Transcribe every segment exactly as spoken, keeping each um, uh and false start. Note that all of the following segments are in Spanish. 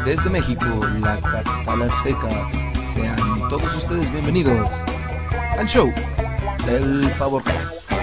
Desde México, la capital azteca, sean todos ustedes bienvenidos al show del Pavo Real.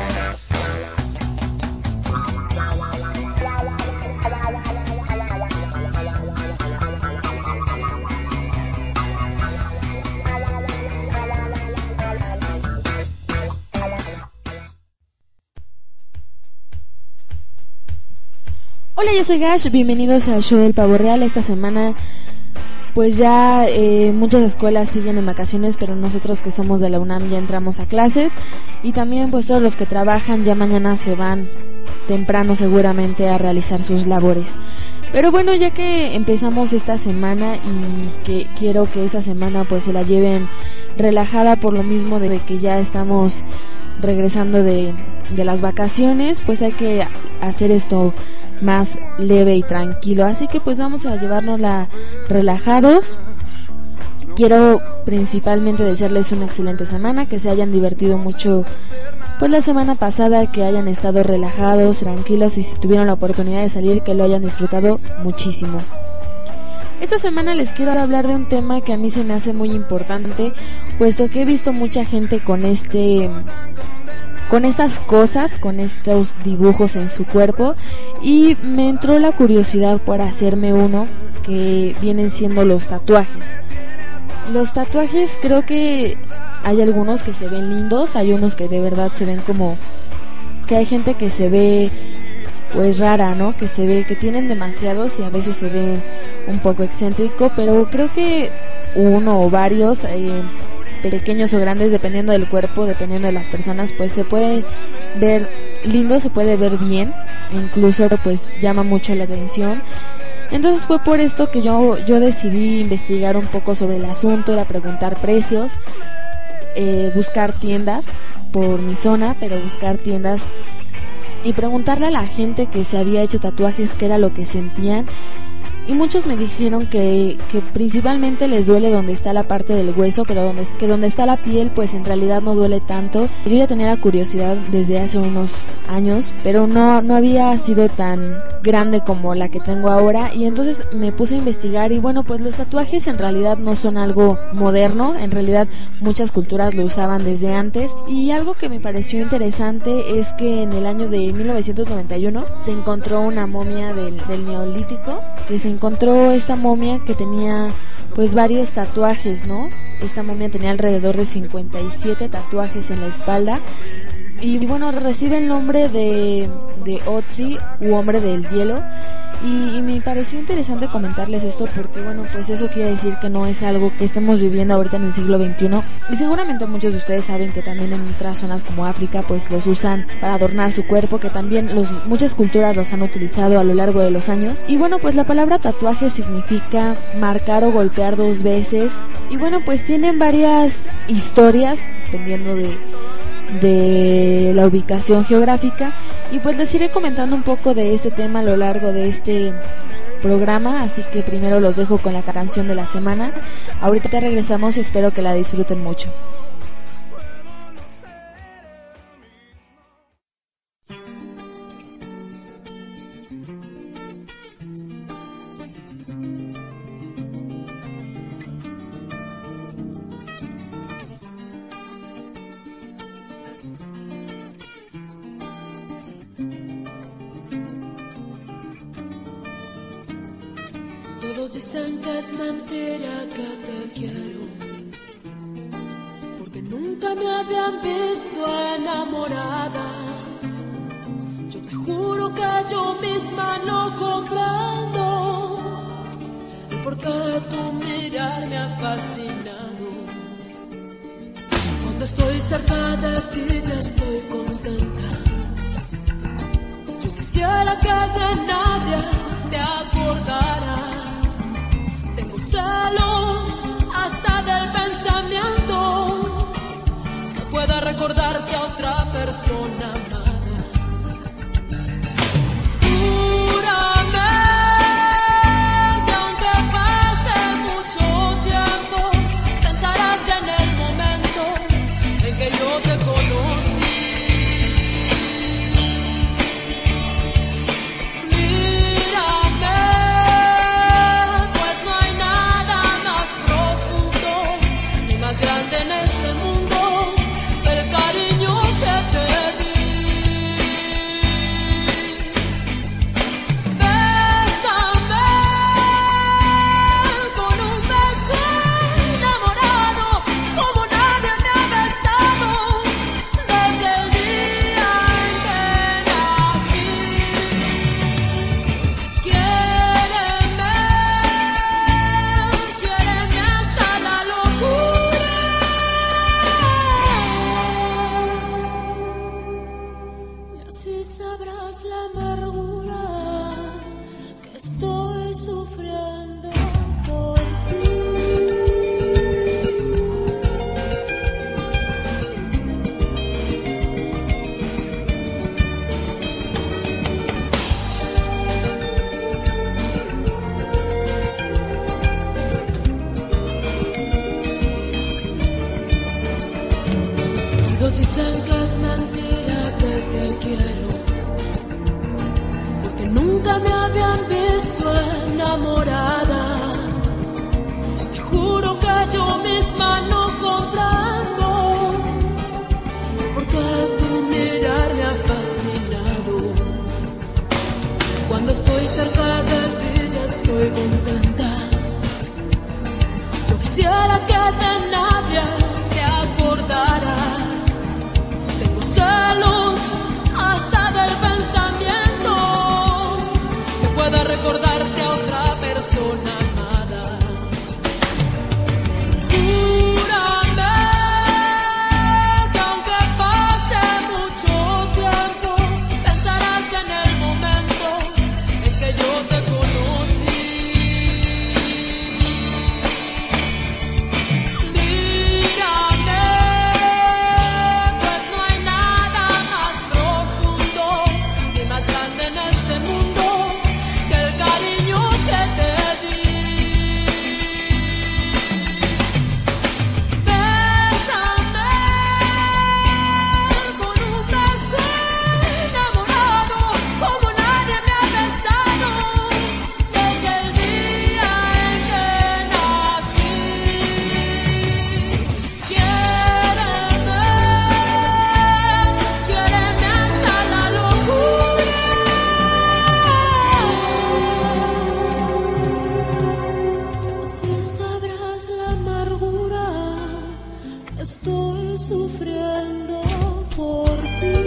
Hola, yo soy Gash, bienvenidos al show del Pavo Real. Esta semana pues ya eh, muchas escuelas siguen en vacaciones, pero nosotros que somos de la UNAM ya entramos a clases, y también pues todos los que trabajan ya mañana se van temprano seguramente a realizar sus labores. Pero bueno, ya que empezamos esta semana y que quiero que esta semana pues se la lleven relajada por lo mismo de que ya estamos regresando de, de las vacaciones, pues hay que hacer esto más leve y tranquilo, así que pues vamos a llevárnosla relajados. Quiero principalmente desearles una excelente semana, que se hayan divertido mucho pues la semana pasada, que hayan estado relajados, tranquilos, y si tuvieron la oportunidad de salir, que lo hayan disfrutado muchísimo. Esta semana les quiero hablar de un tema que a mí se me hace muy importante, puesto que he visto mucha gente con este con estas cosas, con estos dibujos en su cuerpo, y me entró la curiosidad por hacerme uno, que vienen siendo los tatuajes. Los tatuajes, creo que hay algunos que se ven lindos, hay unos que de verdad se ven como que hay gente que se ve pues rara, ¿no? Que se ve que tienen demasiados y a veces se ven un poco excéntrico, pero creo que uno o varios eh, pequeños o grandes, dependiendo del cuerpo, dependiendo de las personas, pues se puede ver lindo, se puede ver bien, incluso pues llama mucho la atención. Entonces fue por esto que yo, yo decidí investigar un poco sobre el asunto, era preguntar precios, eh, buscar tiendas por mi zona, pero buscar tiendas y preguntarle a la gente que se había hecho tatuajes qué era lo que sentían. Y muchos me dijeron que, que principalmente les duele donde está la parte del hueso, pero donde, que donde está la piel pues en realidad no duele tanto. Yo ya tenía la curiosidad desde hace unos años, pero no, no había sido tan grande como la que tengo ahora, y entonces me puse a investigar y bueno, pues los tatuajes en realidad no son algo moderno, en realidad muchas culturas lo usaban desde antes, y algo que me pareció interesante es que en el año de mil novecientos noventa y uno se encontró una momia del, del Neolítico, que se encontró esta momia que tenía pues varios tatuajes, ¿no? Esta momia tenía alrededor de cincuenta y siete tatuajes en la espalda, y bueno, recibe el nombre de, de Otzi, u hombre del hielo. Y, y me pareció interesante comentarles esto porque bueno, pues eso quiere decir que no es algo que estemos viviendo ahorita en el siglo veintiuno, y seguramente muchos de ustedes saben que también en otras zonas como África pues los usan para adornar su cuerpo, que también los, muchas culturas los han utilizado a lo largo de los años. Y bueno, pues la palabra tatuaje significa marcar o golpear dos veces, y bueno, pues tienen varias historias dependiendo de de la ubicación geográfica, y pues les iré comentando un poco de este tema a lo largo de este programa, así que primero los dejo con la canción de la semana. Ahorita te regresamos y espero que la disfruten mucho. Todos dicen que es mentira que te quiero, porque nunca me habían visto enamorada. Yo te juro que yo misma no comprendo el por qué tu mirar me ha fascinado. Cuando estoy cerca de ti ya estoy contenta. Yo quisiera que de nadie te acordaras. Celos hasta del pensamiento que pueda recordarte a otra persona amada. Júrame que aunque pase mucho tiempo, pensarás en el momento en que yo te conocí. Mírame, pues no sufriendo por ti. Todos dicen que es mentira que te quiero, porque nunca me habían visto enamorada. Te juro que yo misma no comprendo, porque tu mirar me ha fascinado. Cuando estoy cerca de ti ya estoy contenta. Yo quisiera que de nadie te acordaras. Tengo celos hasta del pensamiento que pueda recordarte a otra persona amada. Júrame que aunque pase mucho tiempo, pensarás en el momento en que yo te conocí. Mírame, pues no hay nada más profundo ni más grande en este mundo que el cariño que te di. Bésame con un beso enamorado como nadie me ha besado desde el día en que nací. Quiéreme, quiéreme hasta la locura. Así sabrás la amargura que estoy sufriendo por ti.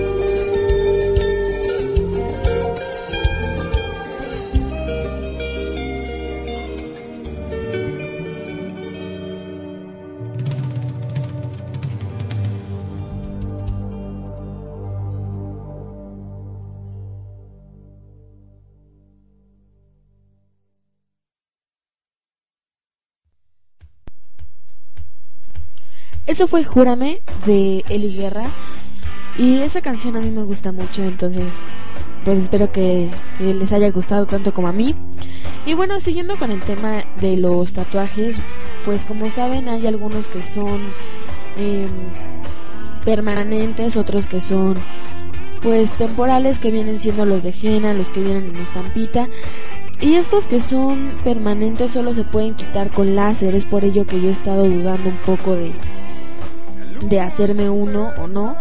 Eso fue Júrame de Eli Guerra. Y esa canción a mí me gusta mucho, entonces pues espero que, que les haya gustado tanto como a mí. Y bueno, siguiendo con el tema de los tatuajes, pues como saben hay algunos que son eh, permanentes, otros que son pues temporales, que vienen siendo los de henna, los que vienen en estampita. Y estos que son permanentes solo se pueden quitar con láser. Es por ello que yo he estado dudando un poco de, de hacerme uno o no.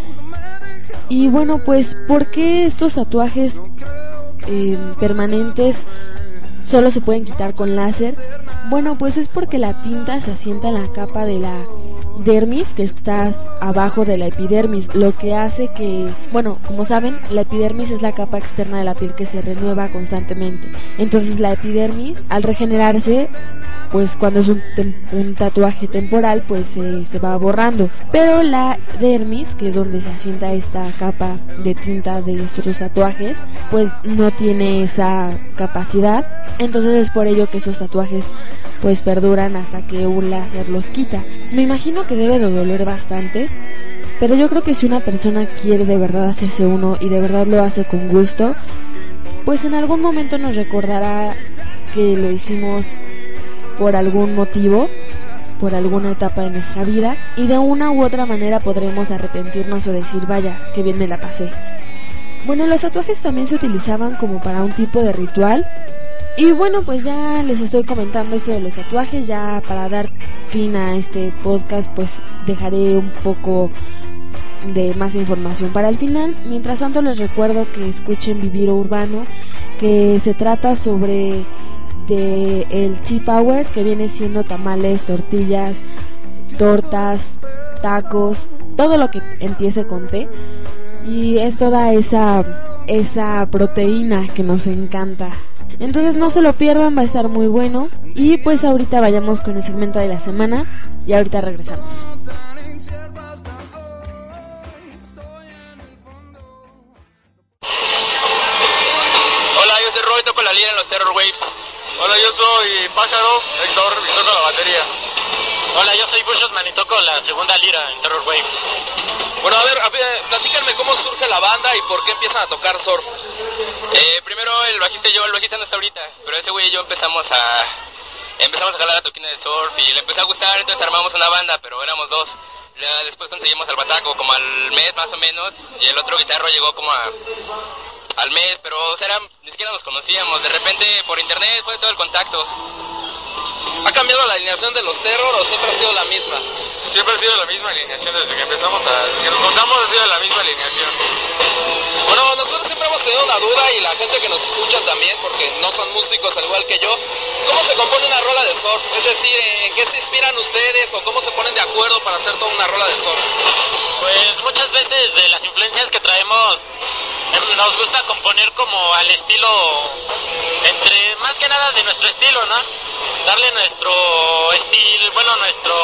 Y bueno, pues ¿por qué estos tatuajes eh, permanentes solo se pueden quitar con láser? Bueno, pues es porque la tinta se asienta en la capa de la dermis, que está abajo de la epidermis, lo que hace que, bueno, como saben, la epidermis es la capa externa de la piel que se renueva constantemente. Entonces la epidermis, al regenerarse, pues cuando es un, tem- un tatuaje temporal, pues eh, se va borrando. Pero la dermis, que es donde se asienta esta capa de tinta de estos tatuajes, pues no tiene esa capacidad. Entonces es por ello que esos tatuajes pues perduran hasta que un láser los quita. Me imagino que debe de doler bastante, pero yo creo que si una persona quiere de verdad hacerse uno y de verdad lo hace con gusto, pues en algún momento nos recordará que lo hicimos por algún motivo, por alguna etapa de nuestra vida, y de una u otra manera podremos arrepentirnos o decir, vaya, qué bien me la pasé. Bueno, los tatuajes también se utilizaban como para un tipo de ritual. Y bueno, pues ya les estoy comentando esto de los tatuajes. Ya para dar fin a este podcast, pues dejaré un poco de más información para el final. Mientras tanto les recuerdo que escuchen Vivir Urbano, que se trata sobre de el Chi Power, que viene siendo tamales, tortillas, tortas, tacos, todo lo que empiece con T. Y es toda esa, esa proteína que nos encanta. Entonces no se lo pierdan, va a estar muy bueno. Y pues ahorita vayamos con el segmento de la semana y ahorita regresamos. Hola, yo soy Roy, toco la lira en los Terror Waves. Hola, yo soy Pájaro, Héctor, y toco la batería. Hola, yo soy Bushman y toco la segunda lira en Terror Waves. Bueno, a ver, a ver, platícanme cómo surge la banda y por qué empiezan a tocar surf. Eh, primero el bajista y yo, el bajista no está ahorita, pero ese güey y yo empezamos a empezamos a jalar la toquina de surf y le empezó a gustar, entonces armamos una banda, pero éramos dos. Ya después conseguimos al bataco como al mes más o menos y el otro guitarro llegó como a, al mes, pero o sea, era, ni siquiera nos conocíamos, de repente por internet fue todo el contacto. ¿Ha cambiado la alineación de los Terror o siempre ha sido la misma? Siempre ha sido la misma alineación desde que empezamos a... Desde que nos juntamos ha sido la misma alineación. Bueno, nosotros siempre hemos tenido una duda y la gente que nos escucha también, porque no son músicos al igual que yo. ¿Cómo se compone una rola de surf? Es decir, ¿en qué se inspiran ustedes o cómo se ponen de acuerdo para hacer toda una rola de surf? Pues muchas veces de las influencias que traemos nos gusta componer como al estilo, entre más que nada de nuestro estilo, ¿no? Darle nuestro estilo, bueno, nuestro...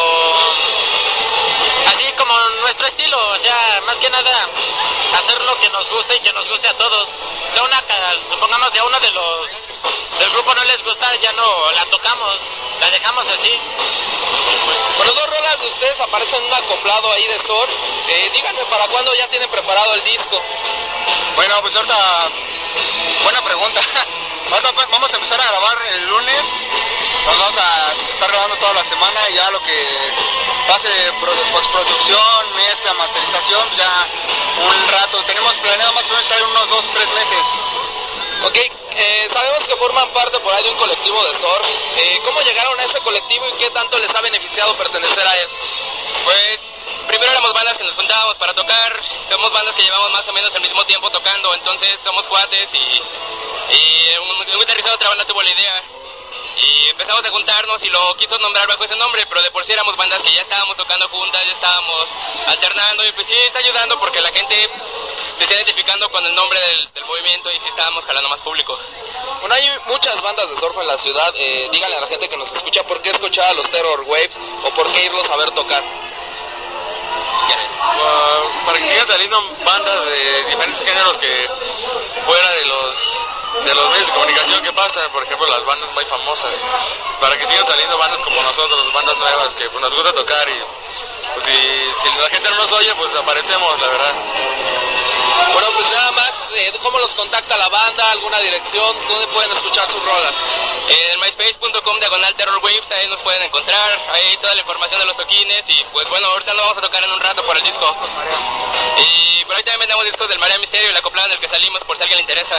así como nuestro estilo, o sea, más que nada hacer lo que nos guste y que nos guste a todos. O sea, una, supongamos que a uno de los del grupo no les gusta, ya no la tocamos, la dejamos así. Bueno, dos rolas de ustedes aparecen en un acoplado ahí de surf. Eh, díganme para cuándo ya tienen preparado el disco. Bueno, pues ahorita, buena pregunta. Ahorita vamos a empezar a grabar el lunes. Nos vamos a estar grabando toda la semana y ya lo que pase postproducción, mezcla, masterización, ya un rato. Tenemos planeado más o menos estar unos dos, tres meses. Ok, eh, sabemos que forman parte por ahí de un colectivo de surf. Eh, ¿Cómo llegaron a ese colectivo y qué tanto les ha beneficiado pertenecer a él? Pues primero éramos bandas que nos juntábamos para tocar, somos bandas que llevamos más o menos el mismo tiempo tocando, entonces somos cuates y, y un, un guitarrista de otra banda tuvo la idea y empezamos a juntarnos y lo quiso nombrar bajo ese nombre, pero de por sí éramos bandas que ya estábamos tocando juntas, ya estábamos alternando y pues sí está ayudando porque la gente se está identificando con el nombre del, del movimiento y sí estábamos jalando más público. Bueno, hay muchas bandas de surf en la ciudad, eh, díganle a la gente que nos escucha por qué escuchar a los Terror Waves o por qué irlos a ver tocar. Uh, para que sigan saliendo bandas de diferentes géneros que fuera de los de los medios de comunicación que pasa, por ejemplo las bandas muy famosas, para que sigan saliendo bandas como nosotros, bandas nuevas que pues, nos gusta tocar y pues si, si la gente no nos oye pues aparecemos, la verdad. Bueno, pues nada más, eh, ¿cómo los contacta la banda? ¿Alguna dirección? ¿Dónde pueden escuchar sus rolas? En myspace punto com diagonal Terror Waves, ahí nos pueden encontrar, ahí toda la información de los toquines y pues bueno, ahorita lo vamos a tocar en un rato por el disco. Y por ahí también vendemos discos del Marea Misterio y la acoplada en el que salimos por si a alguien le interesa.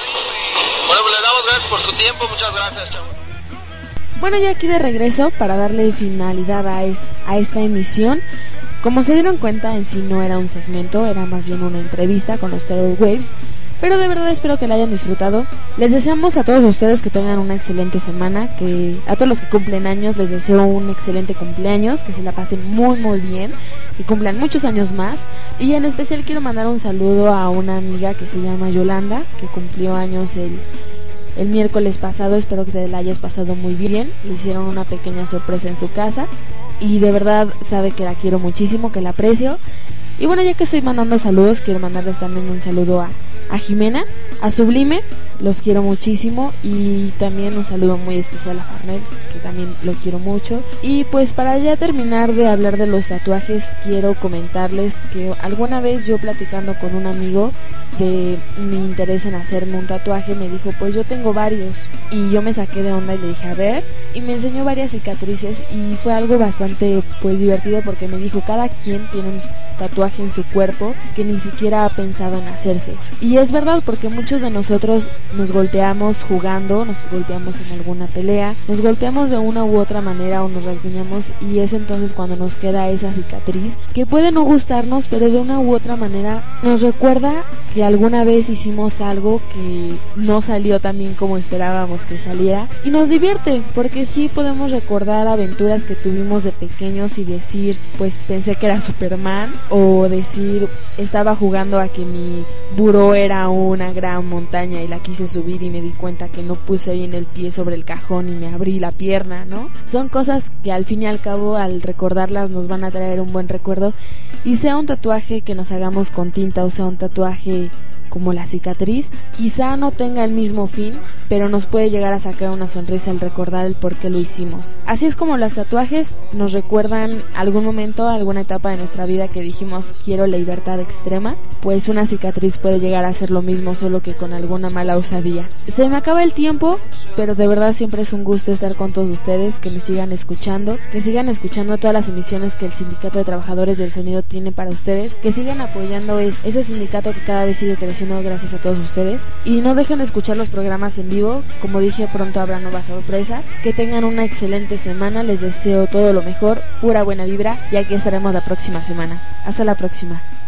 Bueno, pues les damos gracias por su tiempo, muchas gracias, chavos. Bueno, ya aquí de regreso para darle finalidad a, es, a esta emisión. Como se dieron cuenta, en sí no era un segmento, era más bien una entrevista con los Terror Waves, pero de verdad espero que la hayan disfrutado. Les deseamos a todos ustedes que tengan una excelente semana, que a todos los que cumplen años les deseo un excelente cumpleaños, que se la pasen muy muy bien, que cumplan muchos años más, y en especial quiero mandar un saludo a una amiga que se llama Yolanda, que cumplió años el... el miércoles pasado, espero que te la hayas pasado muy bien. Le hicieron una pequeña sorpresa en su casa y de verdad sabe que la quiero muchísimo, que la aprecio. Y bueno, ya que estoy mandando saludos, quiero mandarles también un saludo a, a Jimena, a Sublime, los quiero muchísimo, y también un saludo muy especial a Farnel, que también lo quiero mucho. Y pues para ya terminar de hablar de los tatuajes, quiero comentarles que alguna vez yo platicando con un amigo de mi interés en hacerme un tatuaje, me dijo, pues yo tengo varios, y yo me saqué de onda y le dije, a ver, y me enseñó varias cicatrices y fue algo bastante pues divertido, porque me dijo, cada quien tiene un tatuaje en su cuerpo que ni siquiera ha pensado en hacerse. Y es verdad, porque muchos de nosotros nos golpeamos jugando, nos golpeamos en alguna pelea, nos golpeamos de una u otra manera o nos rasguñamos, y es entonces cuando nos queda esa cicatriz que puede no gustarnos, pero de una u otra manera nos recuerda que alguna vez hicimos algo que no salió tan bien como esperábamos que saliera, y nos divierte, porque sí podemos recordar aventuras que tuvimos de pequeños y decir, pues pensé que era Superman, o decir, estaba jugando a que mi buró era una gran montaña y la quise subir y me di cuenta que no puse bien el pie sobre el cajón y me abrí la pierna, ¿no? Son cosas que al fin y al cabo, al recordarlas, nos van a traer un buen recuerdo, y sea un tatuaje que nos hagamos con tinta o sea un tatuaje como la cicatriz, quizá no tenga el mismo fin, pero nos puede llegar a sacar una sonrisa al recordar el por qué lo hicimos. Así es como los tatuajes nos recuerdan algún momento, alguna etapa de nuestra vida que dijimos quiero la libertad extrema, pues una cicatriz puede llegar a ser lo mismo, solo que con alguna mala osadía. Se me acaba el tiempo, pero de verdad siempre es un gusto estar con todos ustedes, que me sigan escuchando, que sigan escuchando todas las emisiones que el Sindicato de Trabajadores del Sonido tiene para ustedes, que sigan apoyando es, ese sindicato que cada vez sigue creciendo gracias a todos ustedes, y no dejen de escuchar los programas en vivo. Como dije, pronto habrá nuevas sorpresas. Que tengan una excelente semana, les deseo todo lo mejor, pura buena vibra, y aquí estaremos la próxima semana. Hasta la próxima.